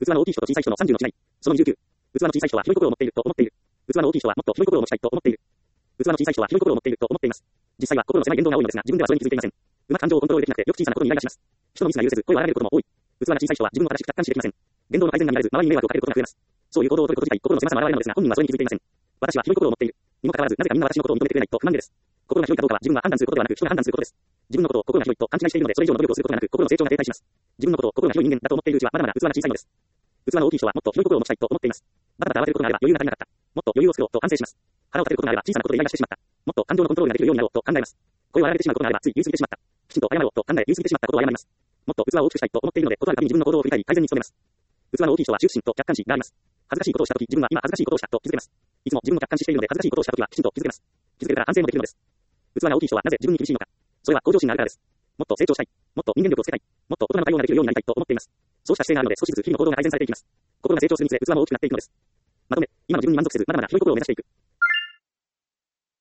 器の大きい人と小さい人の30の違い。その29。器の小さい人は広い心を持っていると思っている。器の大きい人はもっと広い心を持ちたいと思っている。器の小さい人は広い心を持っていると思っています。実際は心の狭い言動が多いのですが、自分ではそれに気づいていません。うまく感情をコントロールできなくて、よく小さなことにイライラします。人のミスが許せず、声を荒げることも多い。器が小さい人は自分を正しく客観視できません。言動の改善が見られず、周りに迷惑をかけることが増えます。そういう行動を取ること自体、心の狭さが現れるのですが、本人はそれに気づいていません。私は広い心を持っている。にもかかわらず、なぜかみんな私のことを認めてくれないと不満げです。心が広いかどうかは自分が判断することではなく、人が判断することです。自分のことを心が広いと勘違いしているので、それ以上の努力をすることがなく、心の成長が停滞します。自分のことを心が広い人間だと思っているうちは、まだまだ器が小さいのです。器の大きい人はもっと広い心を持ちたいと思っています。バタバタ慌てることがあれば余裕が足りなかった。もっと余裕を作ろうと反省します。腹を立てることがあれば小さなことでイライラしてしまった。もっと感情のコントロールができるようになろうと考えます。声を荒げてしまうことがあればつい言い過ぎてしまった。きちんと謝ろうと考え言い過ぎてしまったことを謝ります。もっと器を大きくしたいと思っているので、ことあるたびに自分の行動を振り返り改善に努めます。器の大きい人は羞恥心と客観視があります。恥ずかしいことをしたとき、自分は今恥ずかしいことをしたと気づけます。いつも自分を客観視しているので、恥ずかしいことをしたときはきちんと気づけます。気づけたら反省もできるのです。器が大きい人はなぜ自分に厳しいのか。それは向上心があるからです。もっと成長したい。もっと人間力をつけたい。もっと大人の対応ができるようになりたいと思っています。そうした姿勢があるので、少しずつ日々の行動が改善されていきます。心が成長するにつれ器も大きくなっていくのです。まとめ、今の自分に満足せず、まだまだ広い心を目指していく。